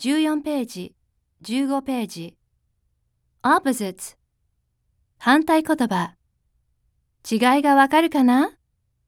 14ページ、15ページ。opposites 反対言葉。違いがわかるかな？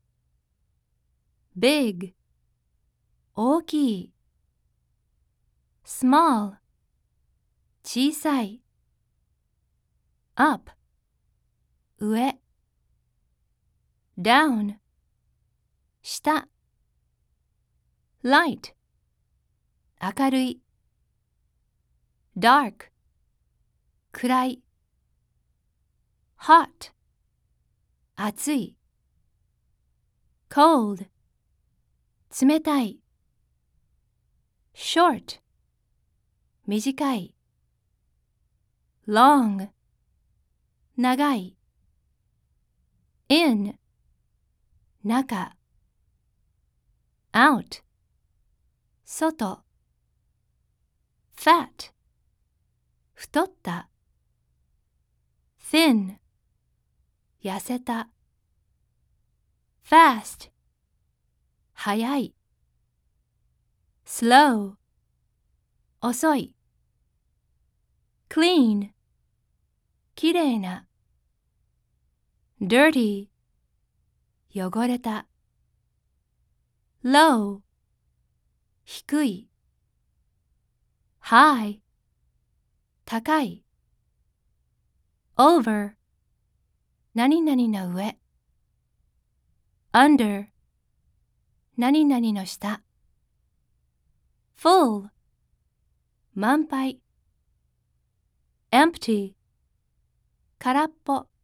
big 大きい。small 小さい。up 上。down 下。light 明るい。dark 暗い。hot 暑い。cold 冷たい。short 短い。long 長い。in 中。out 外。fat 太った。thin 痩せた。fast 速い。slow 遅い。clean きれいな。dirty 汚れた。low 低い。high 高い。over 何々の上。under 何々の下。full 満杯。empty 空っぽ。